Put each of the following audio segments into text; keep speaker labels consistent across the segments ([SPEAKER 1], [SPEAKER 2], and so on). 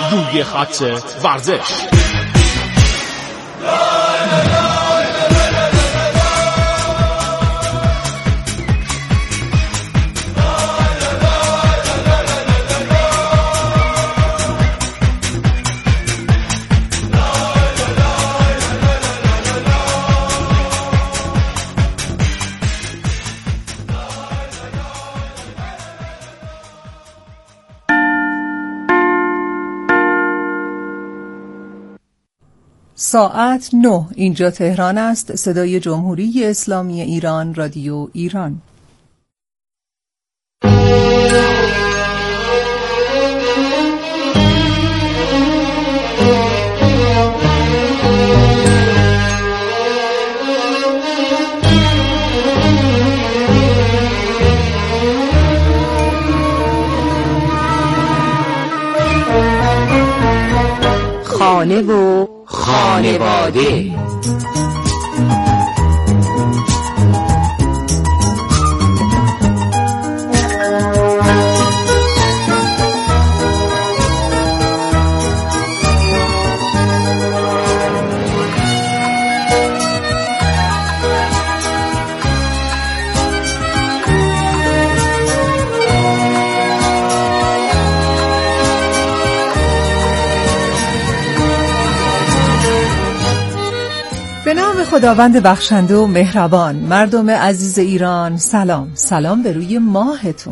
[SPEAKER 1] روی خط ورزش.
[SPEAKER 2] ساعت 9 اینجا تهران است. صدای جمهوری اسلامی ایران، رادیو ایران.
[SPEAKER 3] خانه و خانواده.
[SPEAKER 2] به نام خداوند بخشنده و مهربان. مردم عزیز ایران، سلام. سلام به روی ماهتون.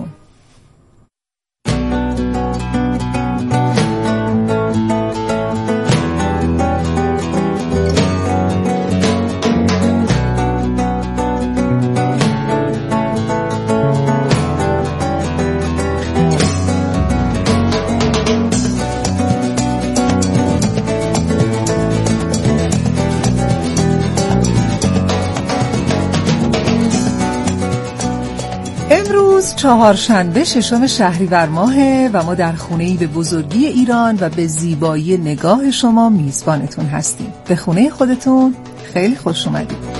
[SPEAKER 2] امروز چهارشنبه 6 شهریور ماهه و ما در خونه‌ای به بزرگی ایران و به زیبایی نگاه شما میزبانتون هستیم. به خونه خودتون خیلی خوش اومدید.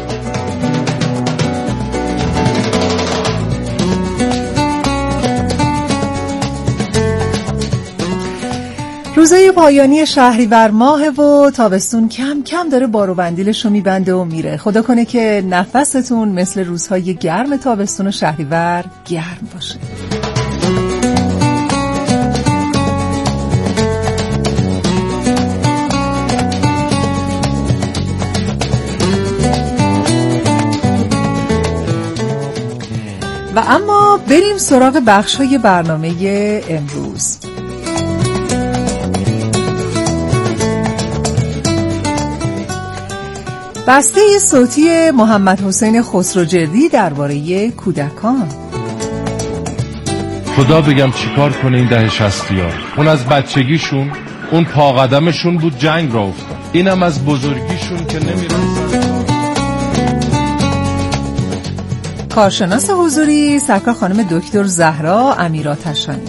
[SPEAKER 2] روزای پایانی شهریور ماهه و تابستون کم کم داره بار و بندیلش رو میبنده و میره. خدا کنه که نفستون مثل روزهای گرم تابستون و شهریور گرم باشه. و اما بریم سراغ بخش‌های برنامه امروز. بسته صوتی محمد حسین خسروجردی درباره کودکان.
[SPEAKER 4] خدا بگم چیکار کنه این دهه 60ها. اون از بچگیشون، اون پا قدمشون بود جنگ را افتاد. اینم از بزرگیشون که نمیرسن.
[SPEAKER 2] کارشناس حضوری سرکار خانم دکتر زهرا امیرآتشانی.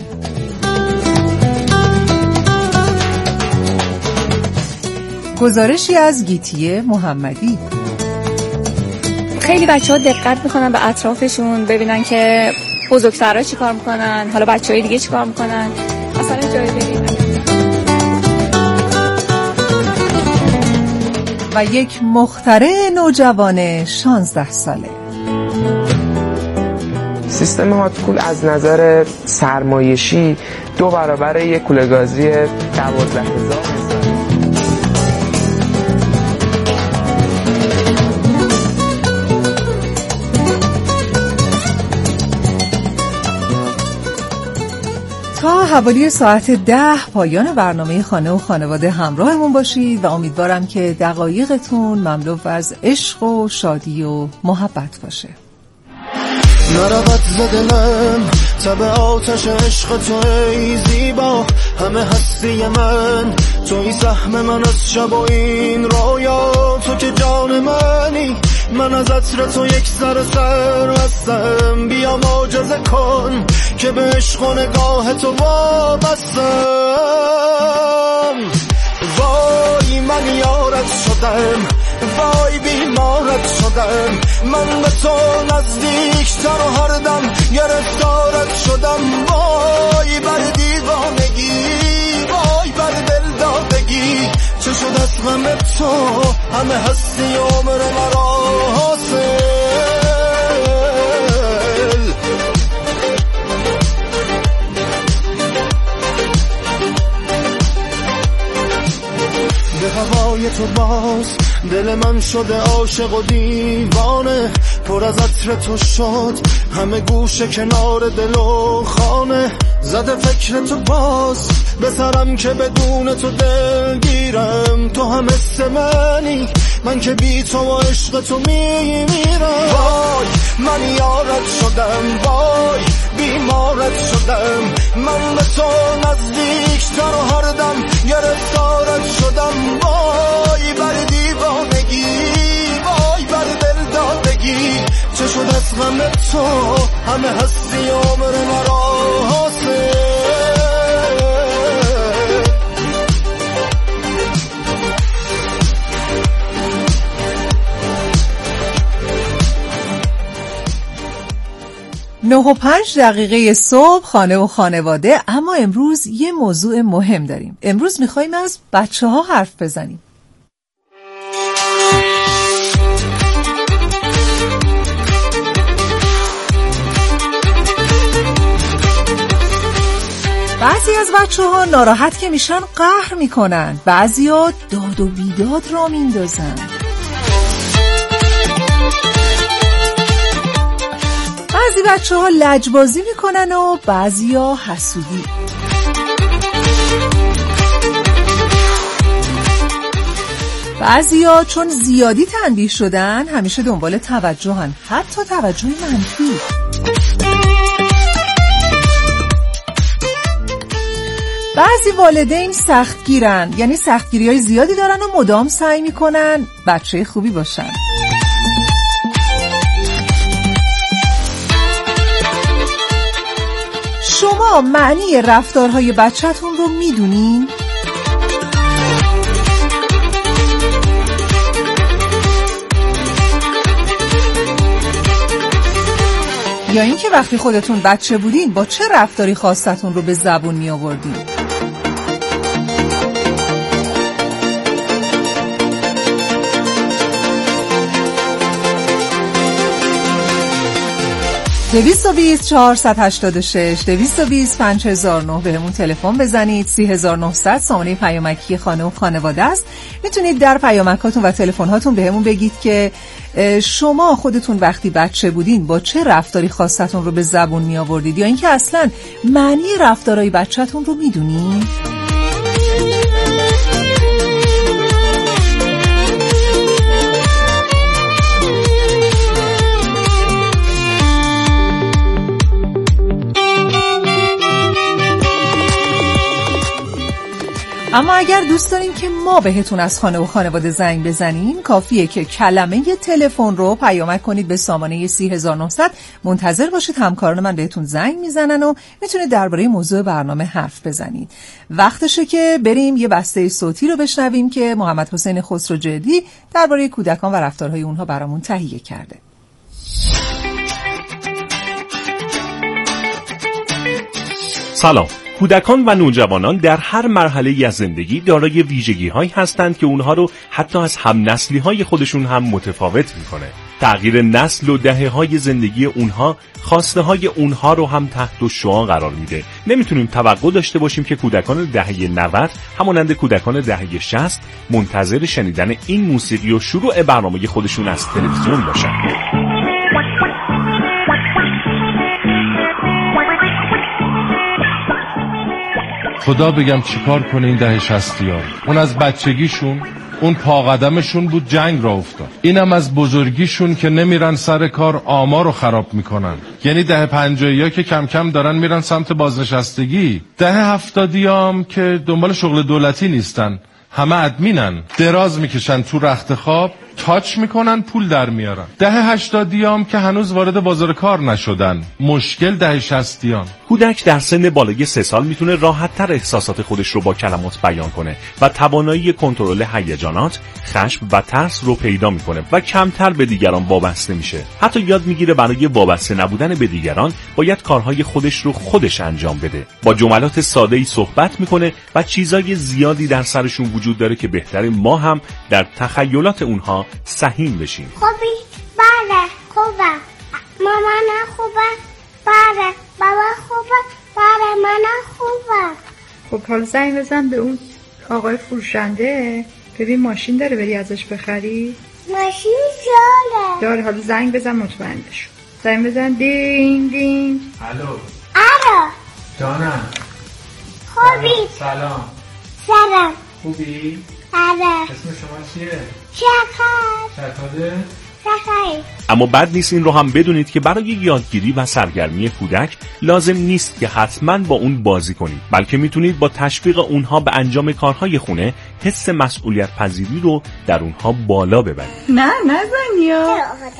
[SPEAKER 2] گزارشی از گیتی محمدی.
[SPEAKER 5] خیلی بچه‌ها دقت میکنن به اطرافشون ببینن که بزرگسرها چی کار میکنن، حالا بچه‌های دیگه چی کار میکنن، مثلا جای بریم.
[SPEAKER 2] و یک مخترع نوجوان 16 ساله.
[SPEAKER 6] سیستم هات کول از نظر سرمایشی 2 برابر یک کوله گازی 12,000
[SPEAKER 2] تا حوالی ساعت 10 پایان برنامه خانه و خانواده همراهمون باشید و امیدوارم که دقایقتون مملو از عشق و شادی و محبت باشه.
[SPEAKER 7] نرود زدنم تب آتش عشق تو ای زیبا، همه هستی من توی سهم من از شب و این رویا، تو که جان منی من از عطر تو یک سر هستم، بیا معجزه کن که به عشق و نگاه تو وابستم. وای من یارت شدم، وای بیمارت شدم، من به تو نزدیکتر و هر دم گرفتارت شدم. وای بر دیوانگی، وای بر دل از غم تو همه هستی عمر مرا حاصل. به هوای تو باز دل من شده عاشق و دیوانه، پر از عطر تو شد همه گوشه کنار دل و خانه. زده فکر تو باز به سرم که بدون تو دل گیرم، تو هم مثل منی من که بی تو و عشق تو میمیرم. وای من یارت شدم، وای بیمارت شدم، من به تو نزدیکتر و هر دم گرفتارت شدم. وای بر دیوانگی، وای بر دل دادگی، چه شد از غم تو همه هستی عمر مرا حاصل.
[SPEAKER 2] 9:05 صبح خانه و خانواده. اما امروز یه موضوع مهم داریم. امروز میخواییم از بچه‌ها حرف بزنیم. بعضی از بچه‌ها ناراحت که میشن قهر میکنن، بعضیا داد و بیداد را میندازن. بعضی بچه‌ها لجبازی میکنن و بعضیا حسودی. بعضیا چون زیادی تنبیه شدن همیشه دنبال توجهن، حتی توجه منفی. بعضی والدین سختگیرن، یعنی سختگیری‌های زیادی دارن و مدام سعی میکنن بچه خوبی باشن. شما معنی رفتارهای بچه‌تون رو میدونین؟ یا اینکه وقتی خودتون بچه بودین با چه رفتاری خاصتون رو به زبون می آوردین؟ دویست و 486 220 5009 به همون تلفن بزنید. 3900 سامانه پیامکی خانه و خانواده است. میتونید در پیامکاتون و تلفن‌هاتون به همون بگید که شما خودتون وقتی بچه بودین با چه رفتاری خاصتون رو به زبون می آوردید، یا اینکه اصلاً معنی رفتارهای بچه‌تون رو میدونید؟ اما اگر دوست دارین که ما بهتون از خانه و خانواده زنگ بزنیم، کافیه که کلمه تلفن رو پیامک کنید به سامانه 3900. منتظر باشید، همکاران من بهتون زنگ میزنن و میتونید درباره موضوع برنامه حرف بزنید. وقتشه که بریم یه بسته صوتی رو بشنویم که محمد حسین خسروجردی درباره کودکان و رفتارهای اونها برامون تهیه کرده.
[SPEAKER 1] سلام. کودکان و نوجوانان در هر مرحله‌ای از زندگی دارای ویژگی‌هایی هستند که اونها رو حتی از هم‌نسلی‌های خودشون هم متفاوت می‌کنه. تغییر نسل و دهه‌های زندگی اونها خواسته‌های اونها رو هم تحت شعاع قرار میده. نمیتونیم توقع داشته باشیم که کودکان دهه 90 همانند کودکان دهه 60 منتظر شنیدن این موسیقی و شروع برنامه خودشون از تلویزیون باشن.
[SPEAKER 4] خدا بگم چیکار کنه این دهه 60یا. اون از بچگیشون، اون پا قدمشون بود جنگ را افتاد. اینم از بزرگیشون که نمیرن سر کار آمار رو خراب میکنن. یعنی دهه 50یا که کم کم دارن میرن سمت بازنشستگی. دهه 70یام که دنبال شغل دولتی نیستن، همه ادمینن، دراز میکشن تو رخت خواب، تاچ میکنن پول در میارن. دهه 80 هم که هنوز وارد بازار کار نشدن. مشکل دهه 60
[SPEAKER 1] کودک در سن بالای 3 سال میتونه راحت‌تر احساسات خودش رو با کلمات بیان کنه و توانایی کنترل هیجانات، خشم و ترس رو پیدا میکنه و کمتر به دیگران وابسته میشه. حتی یاد میگیره برای وابسته نبودن به دیگران باید کارهای خودش رو خودش انجام بده. با جملات ساده‌ای صحبت میکنه و چیزای زیادی در سرشون وجود داره که بهتره ما هم در تخیلات اونها سهیم بشیم.
[SPEAKER 8] خوبی؟ بله خوبه. مامان خوبه؟ بله. بابا خوبه؟ بله منم خوبه.
[SPEAKER 9] خب حالا زنگ بزن به اون آقای فروشنده ببین ماشین داره بری ازش بخری.
[SPEAKER 8] ماشین
[SPEAKER 9] داره. حالا زنگ بزن مطمئن بشو. زنگ بزن دین دین.
[SPEAKER 8] الو
[SPEAKER 10] جانم.
[SPEAKER 8] خوبی؟ سلام.
[SPEAKER 10] خوبی؟
[SPEAKER 8] بله.
[SPEAKER 10] اسم شما چیه؟
[SPEAKER 8] شکر.
[SPEAKER 1] اما بد نیست این رو هم بدونید که برای یادگیری و سرگرمی کودک لازم نیست که حتما با اون بازی کنید، بلکه میتونید با تشویق اونها به انجام کارهای خونه حس مسئولیت پذیری رو در اونها بالا ببرید.
[SPEAKER 9] نه نزنیا.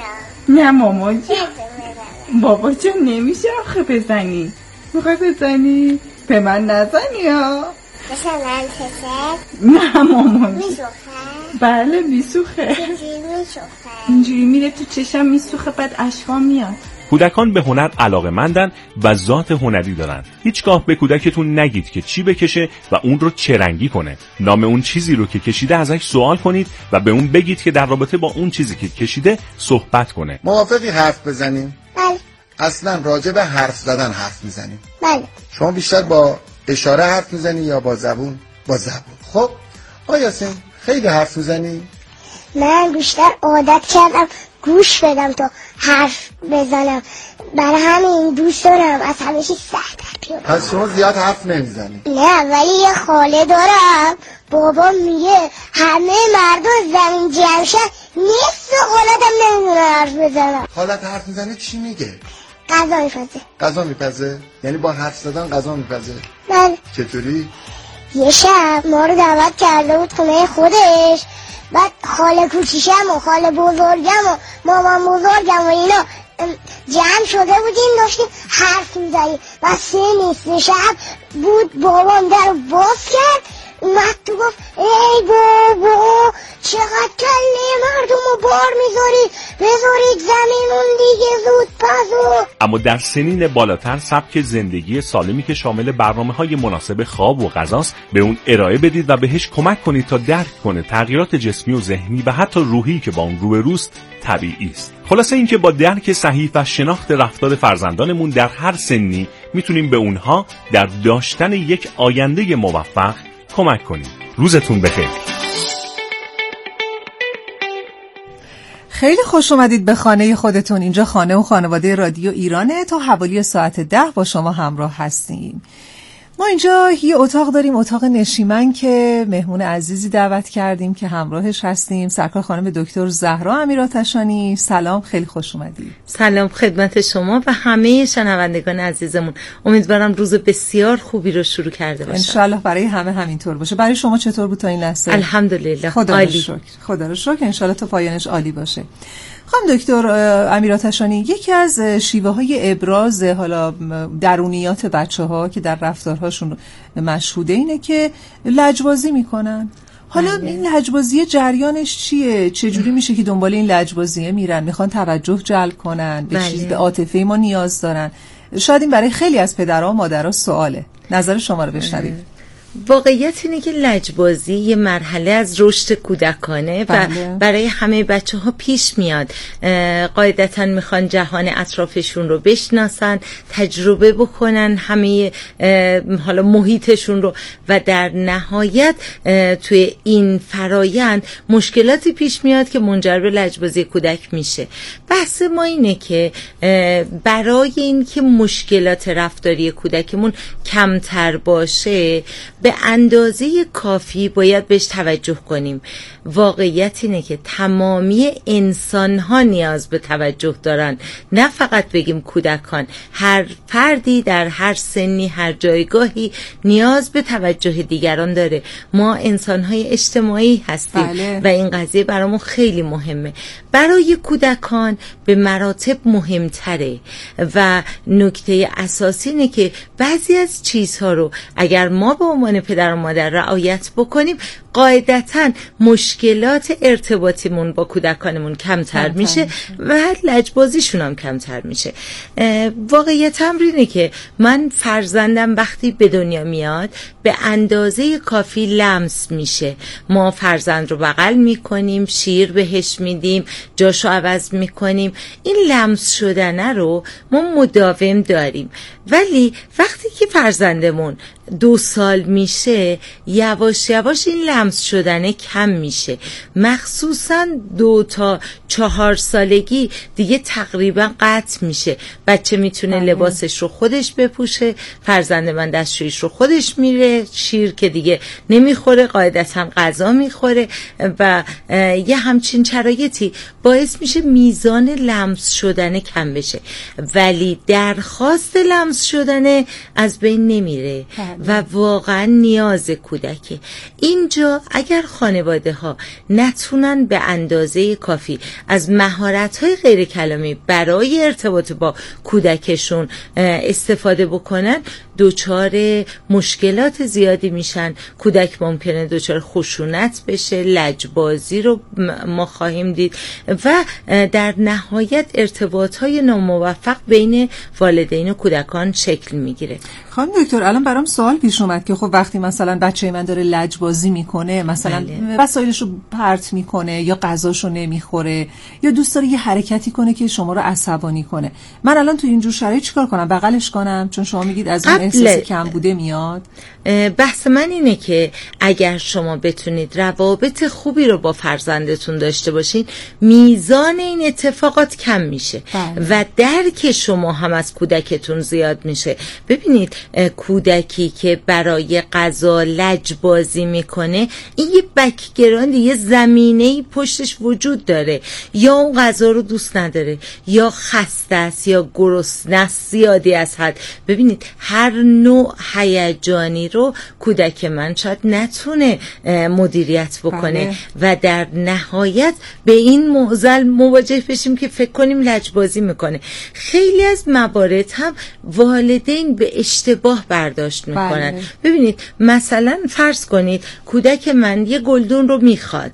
[SPEAKER 9] نه مامان جان. بابا جان نمیشه آخه بزنی. میخوای بزنی؟ به من نزنیا.
[SPEAKER 8] مثلا چشم؟
[SPEAKER 9] نه مامان.
[SPEAKER 8] میسوخه؟
[SPEAKER 9] بله میسوخه.
[SPEAKER 8] چجوری میسوخه؟
[SPEAKER 9] اینجوری میره تو چشم میسوخه بعد اشکام میاد.
[SPEAKER 1] کودکان به هنر علاقه‌مندن و ذات هنری دارن. هیچگاه به کودکتون نگید که چی بکشه و اون رو چه رنگی کنه. نام اون چیزی رو که کشیده ازش سوال کنید و به اون بگید که در رابطه با اون چیزی که کشیده صحبت کنه.
[SPEAKER 11] موافقی حرف بزنیم؟
[SPEAKER 8] بله.
[SPEAKER 11] اصلا راجع به حرف زدن حرف میزنیم.
[SPEAKER 8] بله.
[SPEAKER 11] شما بیشتر با اشاره حرف میزنی یا با زبون؟ با زبون. خب آقا یاسین خیلی حرف میزنی؟
[SPEAKER 8] من بیشتر عادت کردم گوش بدم تا حرف بزنم، برای همین دوست دارم از همه چیز سخت‌تر بیام.
[SPEAKER 11] پس شما زیاد حرف نمیزنی؟
[SPEAKER 8] نه ولی یه خاله دارم بابا میگه همه مردم زمین جمع شن نصف خالتم نمیدونه حرف بزنم.
[SPEAKER 11] خالت حرف میزنه چی میگه؟
[SPEAKER 8] غذا میپزه.
[SPEAKER 11] غذا میپزه؟ یعنی با حرف زدن غذا میپزه؟
[SPEAKER 8] بله.
[SPEAKER 11] چطوری؟
[SPEAKER 8] یه شب ما رو دعوت کرده بود خونه خودش، بعد خاله کوچیشم و خاله بزرگم و مامان بزرگم و اینا جمع شده بودیم داشتیم حرف میزنیم و 3 شب بود. بابام در باز کرد اومد تو گفت ای بابا چقدر کله مردم رو بار میذاری، بذارید زمینون دیگه زود پزو.
[SPEAKER 1] اما در سنین بالاتر سبک زندگی سالمی که شامل برنامه‌های مناسب خواب و غذاست به اون ارائه بدید و بهش کمک کنید تا درک کنه تغییرات جسمی و ذهنی و حتی روحی که با اون روبروست طبیعی است. خلاصه اینکه با درک صحیح و شناخت رفتار فرزندانمون در هر سنی میتونیم به اونها در داشتن یک آینده موفق کمک کنیم. روزتون بخیر.
[SPEAKER 2] خیلی خوش اومدید به خانه خودتون. اینجا خانه و خانواده رادیو ایرانه. تا حوالی ساعت 10 با شما همراه هستیم. ما اینجا یه اتاق داریم، اتاق نشیمن که مهمون عزیزی دعوت کردیم که همراهش هستیم، سرکار خانم دکتر زهرا امیرآتشانی. سلام، خیلی خوش اومدید.
[SPEAKER 12] سلام خدمت شما و همه شنوندگان عزیزمون. امیدوارم روز بسیار خوبی رو شروع کرده باشم.
[SPEAKER 2] انشالله برای همه همینطور باشه. برای شما چطور بود تا این لحظه؟
[SPEAKER 12] الحمدلله
[SPEAKER 2] خدا رو شکر. خدا رو شکر. انشالله تا پایانش عالی باشه. خانم دکتر امیرآتشانی، یکی از شیوه های ابراز حالا درونیات بچه‌ها که در رفتارهاشون مشهوده اینه که لجبازی میکنن. حالا این لجبازی جریانش چیه؟ چجوری میشه که دنبال این لجبازیه میرن؟ میخوان توجه جلب کنن، به چیز، به عاطفه ما نیاز دارن. شاید این برای خیلی از پدرها و مادرها سواله. نظر شما رو بشنویم.
[SPEAKER 12] واقعیت اینه که لجبازی یه مرحله از رشد کودکانه و برای همه بچه ها پیش میاد. قاعدتا میخوان جهان اطرافشون رو بشناسن، تجربه بکنن همه حالا محیطشون رو و در نهایت توی این فرایند مشکلاتی پیش میاد که منجر به لجبازی کودک میشه. بحث ما اینه که برای این که مشکلات رفتاری کودکمون کمتر باشه به اندازه کافی باید بهش توجه کنیم. واقعیت اینه که تمامی انسان ها نیاز به توجه دارن، نه فقط بگیم کودکان. هر فردی در هر سنی، هر جایگاهی نیاز به توجه دیگران داره. ما انسان های اجتماعی هستیم.
[SPEAKER 2] بله.
[SPEAKER 12] و این قضیه برامون خیلی مهمه. برای کودکان به مراتب مهمتره و نکته اساسی اینه که بعضی از چیزها رو اگر ما به عنوان پدر و مادر رعایت بکنیم، قاعدتاً مشکلات ارتباطیمون با کودکانمون کمتر میشه و لجبازیشون هم کمتر میشه. واقعیت امر اینه که من فرزندم وقتی به دنیا میاد به اندازه کافی لمس میشه. ما فرزند رو بغل میکنیم، شیر بهش میدیم، جاشو عوض میکنیم. این لمس شدنه رو ما مداوم داریم، ولی وقتی که فرزندمون 2 سال میشه یواش یواش این لمس شدنه کم میشه. مخصوصا 2 تا 4 سالگی دیگه تقریبا قطع میشه. بچه میتونه لباسش رو خودش بپوشه، فرزند من دستشویش رو خودش میره، شیر که دیگه نمیخوره، قاعدتا غذا میخوره و یه همچین شرایطی باعث میشه میزان لمس شدنه کم بشه، ولی درخواست لمس شدنه از بین نمیره و واقعا نیاز کودکه. اینجا اگر خانواده ها نتونن به اندازه کافی از مهارت های غیر کلامی برای ارتباط با کودکشون استفاده بکنن، دچار مشکلات زیادی میشن. کودک ممکنه دچار خشونت بشه، لجبازی رو ما خواهیم دید و در نهایت ارتباط های ناموفق بین والدین و کودکان شکل میگیره.
[SPEAKER 2] خانم دکتر، الان برام سوال پیش اومد که خب وقتی مثلا بچه من داره لجبازی میکنه، مثلا وسایلش رو پرت میکنه یا غذاشو نمیخوره یا دوست داره یه حرکتی کنه که شما رو عصبانی کنه، من الان تو اینجور شرایط چیکار کنم؟ بغلش کنم؟ چون شما میگید از اون احساس کم بوده میاد.
[SPEAKER 12] بحث من اینه که اگر شما بتونید روابط خوبی رو با فرزندتون داشته باشین، میزان این اتفاقات کم میشه و درک شما هم از کودکتون زیاد میشه. ببینید کودکی که برای غذا لجبازی میکنه، این یه بک‌گراند، یه زمینه‌ای پشتش وجود داره. یا اون غذا رو دوست نداره، یا خسته است، یا گرسنه است زیادی از حد. ببینید هر نوع هیجانی رو کودک من شاید نتونه مدیریت بکنه و در نهایت به این معضل مواجه بشیم که فکر کنیم لجبازی میکنه. خیلی از موارد هم والدین به اشتباه برداشت میکنن. ببینید مثلا فرض کنید کودک من یه گلدون رو میخواد،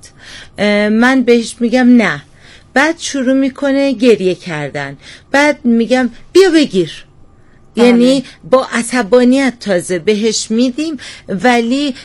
[SPEAKER 12] من بهش میگم نه، بعد شروع میکنه گریه کردن، بعد میگم بیا بگیر. یعنی با عصبانیت تازه بهش میدیم، ولی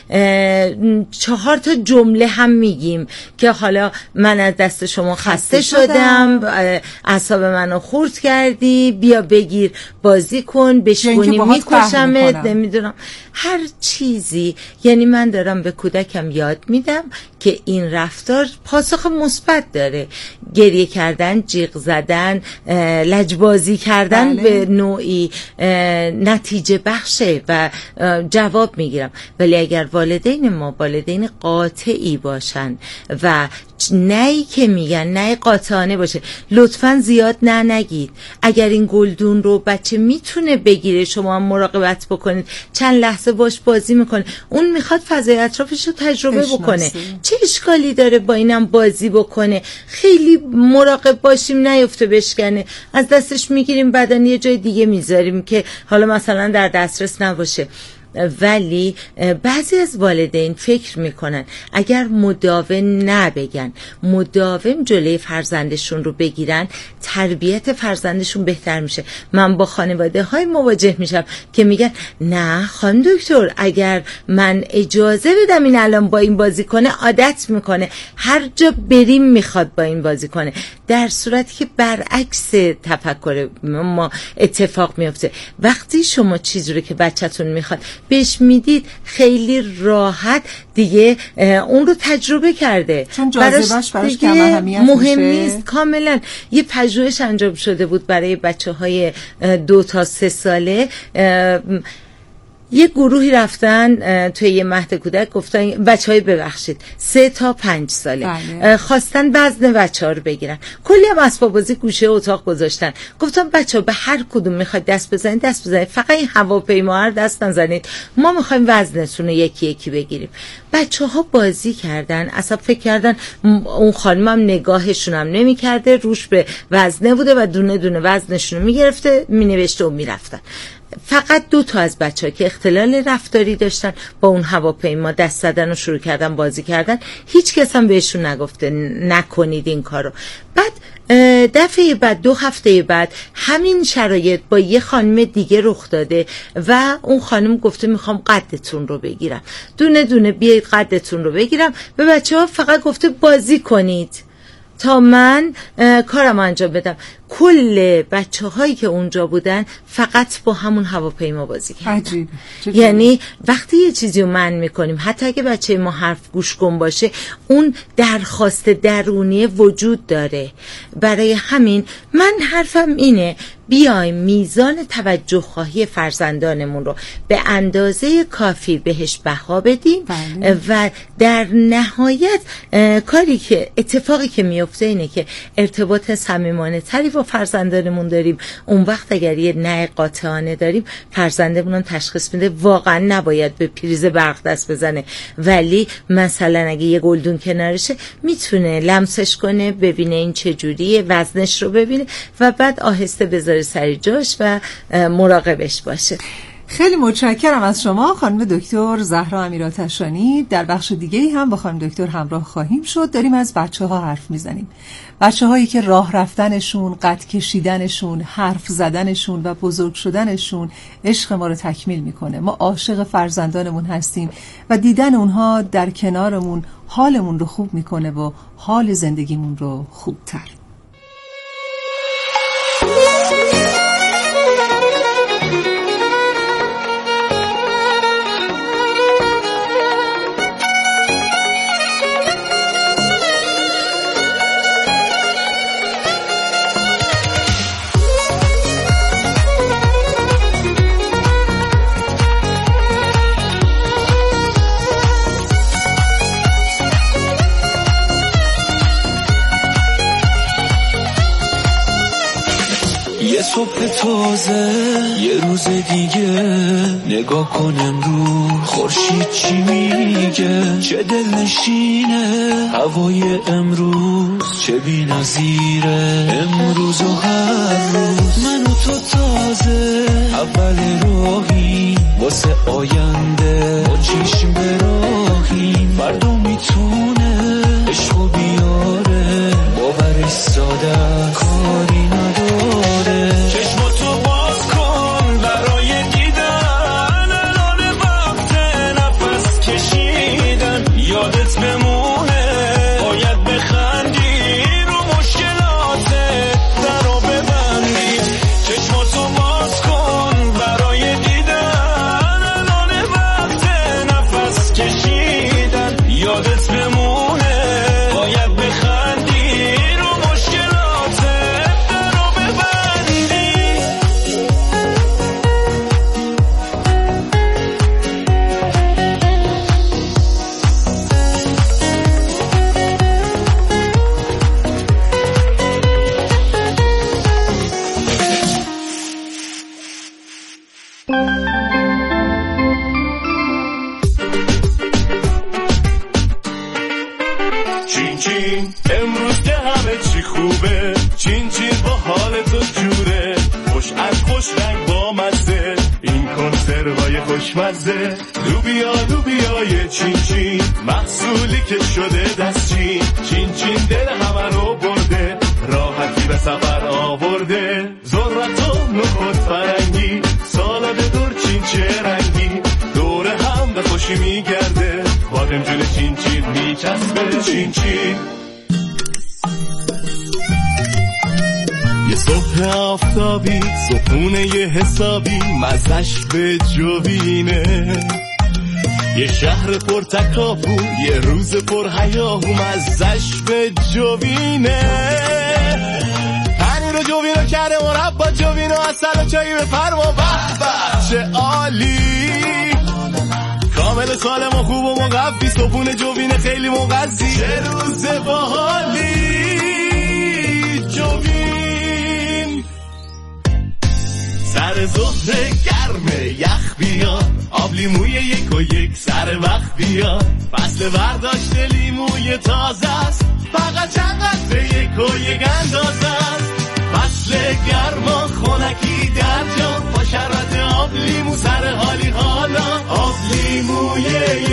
[SPEAKER 12] 4 تا جمله هم میگیم که حالا من از دست شما خسته شدم، اعصاب منو خورد کردی، بیا بگیر بازی کن، بشکونی میکشمت، نمیدونم هر چیزی. یعنی من دارم به کودکم یاد میدم که این رفتار پاسخ مثبت داره. گریه کردن، جیغ زدن، لجبازی کردن به نوعی نتیجه بخشه و جواب میگیرم. ولی اگر والدین ما والدین قاطعی باشن و نهی که میگن نه قاطعانه باشه، لطفاً زیاد نه نگید. اگر این گلدون رو بچه میتونه بگیره، شما هم مراقبت بکنید، چند لحظه باش بازی میکنه، اون میخواد فضای اطرافش رو تجربه بکنه، چه اشکالی داره با اینم بازی بکنه؟ خیلی مراقب باشیم نیفته بشکنه، از دستش میگیریم بعدن یه جای دیگه میذاریم که حالا مثلا در دسترس نباشه. ولی بعضی از والدین فکر میکنن اگر مداوم نبگن، مداوم جلوی فرزندشون رو بگیرن، تربیت فرزندشون بهتر میشه. من با خانواده های مواجه میشم که میگن نه خانم دکتر، اگر من اجازه بدم این الان با این بازی کنه عادت میکنه، هر جا بریم میخواد با این بازی کنه، در صورتی که برعکس تفکر ما اتفاق میفته. وقتی شما چیزی رو که بچه‌تون میخواد بهش میدید، خیلی راحت دیگه اون رو تجربه کرده،
[SPEAKER 2] چون جاذبه‌اش براش کم اهمیت
[SPEAKER 12] مهم نیست. کاملا یه پژوهش انجام شده بود برای بچه‌های 2 تا 3 ساله. یه گروهی رفتن توی یه مهد کودک، گفتن بچهای ببخشید 3 تا 5 ساله خواستن وزن بچه‌ها رو بگیرن، کلی هم اسباب بازی گوشه اتاق گذاشتن، گفتم بچه‌ها به هر کدوم میخواید دست بزنید، فقط این هواپیما رو دست نزنید، ما میخوایم وزنتون رو یکی یکی بگیریم. بچه‌ها بازی کردن، اصلا فکر کردن اون خانمم نگاهشون هم نمی‌کرده، روش به وزنه بوده و دونه دونه وزنشون رو میگرفته، مینوشته و میرفتن. فقط 2 تا از بچه‌ها که اختلال رفتاری داشتن با اون هواپیما دست زدن و شروع کردن بازی کردن. هیچ کس هم بهشون نگفته نکنید این کارو. بعد دفعه بعد 2 هفته بعد همین شرایط با یه خانم دیگه رخ داده و اون خانم گفته میخوام قدتون رو بگیرم، دونه دونه بیایید قدتون رو بگیرم. به بچه‌ها فقط گفته بازی کنید تا من کارم انجام بدم. کل بچه هایی که اونجا بودن فقط با همون هواپیما بازی کردن.
[SPEAKER 2] عجیب.
[SPEAKER 12] یعنی وقتی یه چیزی رو منع میکنیم، حتی اگه بچه ما حرف گوش کن باشه، اون درخواست درونی وجود داره. برای همین من حرفم اینه بیایم میزان توجه خواهی فرزندانمون رو به اندازه کافی بهش بها بدیم. و در نهایت اتفاقی که میفته اینه که ارتباط صمیمانه تری با فرزندانمون داریم. اون وقت اگر یه نه قاطعانه داریم، فرزندمون تشخیص میده واقعا نباید به پریز برق دست بزنه، ولی مثلا اگه یه گلدون کنارشه میتونه لمسش کنه، ببینه این چجوریه، وزنش رو ببینه و بعد آهسته بذاره سر جاش و مراقبش باشه.
[SPEAKER 2] خیلی متشکرم از شما خانم دکتر زهرا امیرآتشانی. در بخش دیگه‌ای هم با خانم دکتر همراه خواهیم شد. داریم از بچه‌ها حرف میزنیم، بچه‌هایی که راه رفتنشون، قد کشیدنشون، حرف زدنشون و بزرگ شدنشون عشق ما رو تکمیل میکنه. ما عاشق فرزندانمون هستیم و دیدن اونها در کنارمون حالمون رو خوب میکنه و حال زندگیمون رو خوبتر.
[SPEAKER 7] صبح تازه یه روز دیگه، نگاه کن امروز خورشید چی میگه، چه دلنشینه هوای امروز، چه بی‌نظیره امروز و هر روز. من و تو تازه اول راهی واسه آینده، با چشم به راهیم، فردا میتونه عشقو بیاره، باورش ساده کاری نداره. چشماتو باز کن برای دیدن، الان وقت نفس کشیدن، یادت بمونه باید بخندی، رو مشکلاتت درو ببندی. چشماتو باز کن برای دیدن، الان وقت نفس کشیدن، یادت بمونه باید بخندی، رو مشکلاتت درو ببندی. چین چین امروز که همه چی خوبه، چین چین با حال تو جوره، خوش از خوش رنگ با مزه، این کنسروای خوشمزه، لوبیای چین چین، محصولی که شده دستچین، چین چین دل همه رو برده، راحتی به سفر آورده، ذرت و نخود فرنگی، سالاد دور چین چه رنگی، دور هم به خوشی میگرده، بادم جون چین چین میچسبه. چین چین یه صبح آفتابی، صبحونه یه حسابی، مزش به جوینه، یه شهر پر تکاپو، یه روز پر هیاهو، مزش به جوینه. پنیر جوینو کرده مربا جوینو اصل و چایی به فرما بحبه چه عالی کامل سالم و خوب و مقفی صبحونه جوین خیلی مغذی چه روز باحالی جوین سر ظهر گرمه یخ بیاد آب لیموی 1 سر وقت بیاد فصل برداشت لیموی تازه است فقط چند قطره 1 اندازه است فصل گرما خونکی در جان با شربت آب لیمو سر حالی حالا آب لیموی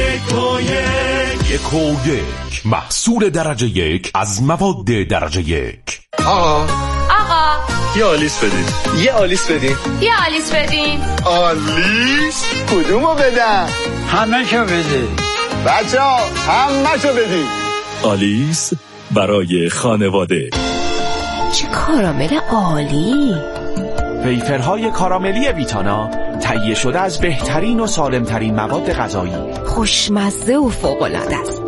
[SPEAKER 1] 1 محصول درجه 1 از مواد درجه 1.
[SPEAKER 13] آقا
[SPEAKER 14] یه آلیس بدین.
[SPEAKER 13] یه آلیس بدین.
[SPEAKER 14] یه آلیس بدین.
[SPEAKER 13] آلیس؟ کدومو بدن؟
[SPEAKER 14] همه شو بدین.
[SPEAKER 13] بچه ها همه شو بدین.
[SPEAKER 1] آلیس برای خانواده.
[SPEAKER 3] چه کارامل عالی.
[SPEAKER 15] ویفرهای کاراملی ویتانا تهیه شده از بهترین و سالمترین مواد غذایی،
[SPEAKER 3] خوشمزه و فوق‌العاده است.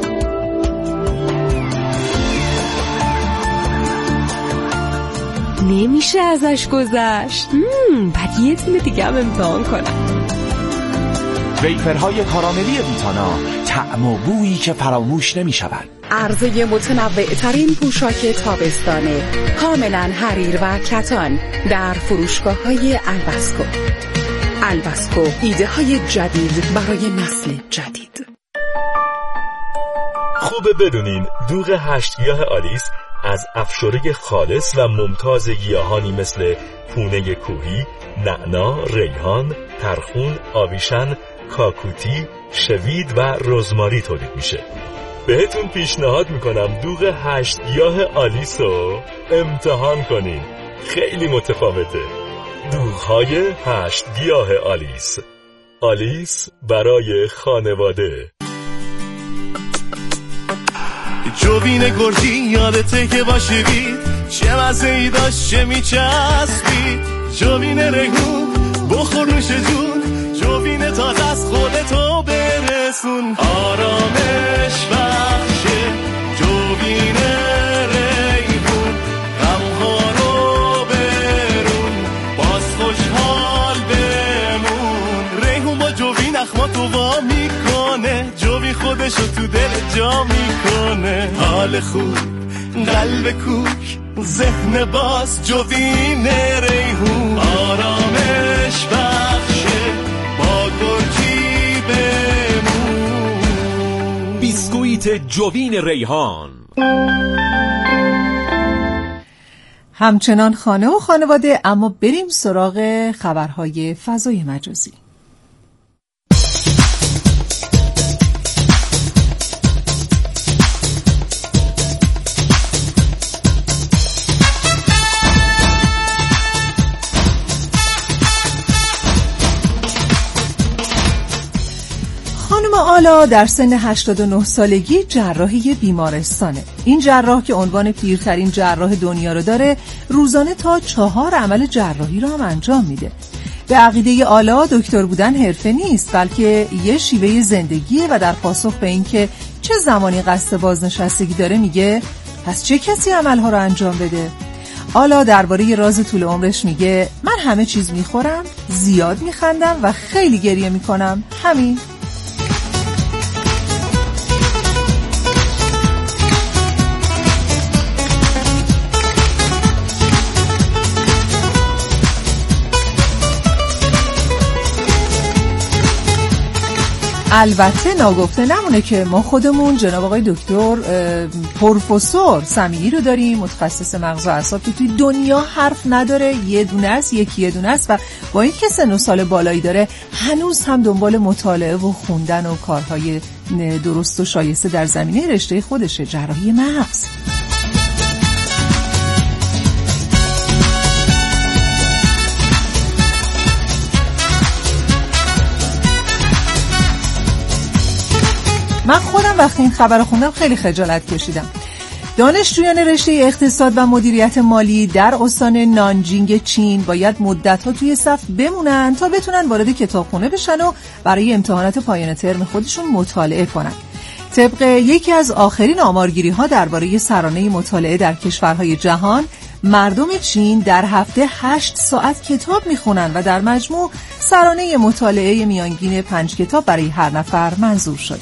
[SPEAKER 3] نمیشه ازش گذشت. بعد یه تونه دیگه هم امتحان کنم.
[SPEAKER 15] ویفرهای کاراملی ویتانا، طعم و بویی که فراموش نمی‌شود.
[SPEAKER 16] عرضه متنوع‌ترین پوشاک تابستانه کاملا حریر و کتان در فروشگاه‌های البسکو. البسکو، ایده های جدید برای نسل جدید.
[SPEAKER 1] خوبه بدونین دوغ 8 گیاه آلیس از افشوره خالص و ممتاز گیاهانی مثل پونه کوهی، نعنا، ریحان، ترخون، آویشن، کاکوتی، شوید و رزماری تولید میشه. بهتون پیشنهاد میکنم دوغ 8 گیاه آلیس رو امتحان کنین. خیلی متفاوته. دوغ‌های 8 گیاه آلیس. آلیس برای خانواده.
[SPEAKER 7] جوین گرجی یادته که باشیدی چه مزه‌ای داشت چه میچسبید جوین ریحون بخور نوش جون جوین تازه از خودتو برسون آرامش بخشه جوین ریحون غمها رو برون باز خوشحال بمون ریحون با جوین اخماتو وا میکنه جوین خودشو تو دل جا میکنه حال خوب قلب کوک ذهن باز جوین ریحون آرامش بخشه با گرجی بمون
[SPEAKER 1] بیسکویت جوین ریحان.
[SPEAKER 2] همچنان خانه و خانواده، اما بریم سراغ خبرهای فضای مجازی. آلا در سن 89 سالگی جراحی بیمارستانه. این جراح که عنوان پیرترین جراح دنیا رو داره، روزانه تا 4 عمل جراحی رو هم انجام میده. به عقیده آلا دکتر بودن حرفه نیست، بلکه یه شیوه زندگیه و در پاسخ به این که چه زمانی قصد بازنشستگی داره میگه پس چه کسی عملها رو انجام بده؟ آلا درباره راز طول عمرش میگه من همه چیز میخورم، زیاد میخندم و خیلی گریه میکنم، همین. البته ناگفته نمونه که ما خودمون جناب آقای دکتر پروفسور سمیعی رو داریم، متخصص مغز و اعصاب که توی دنیا حرف نداره، یه دونه است، یه دونه است و با این که سن و سال بالایی داره هنوز هم دنبال مطالعه و خوندن و کارهای درست و شایسته در زمینه رشته خودشه، جراحی مغز. من خودم وقتی این خبر رو خوندم خیلی خجالت کشیدم. دانشجویان رشته اقتصاد و مدیریت مالی در استان نانجینگ چین باید مدت‌ها توی صف بمونن تا بتونن وارد کتابخونه بشن و برای امتحانات پایان ترم خودشون مطالعه کنن. طبق یکی از آخرین آمارگیری‌ها درباره سرانه مطالعه در کشورهای جهان، مردم چین در هفته 8 ساعت کتاب میخونن و در مجموع سرانه مطالعه میانگین 5 کتاب برای هر نفر منظور شده.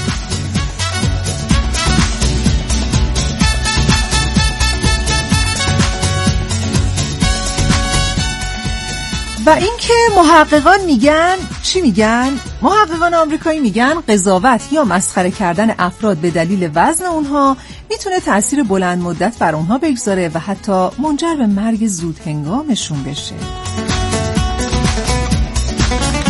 [SPEAKER 2] و اینکه محققان میگن چی میگن؟ محققان آمریکایی میگن قضاوت یا مسخره کردن افراد به دلیل وزن اونها میتونه تأثیر بلند مدت بر اونها بگذاره و حتی منجر به مرگ زود هنگامشون بشه.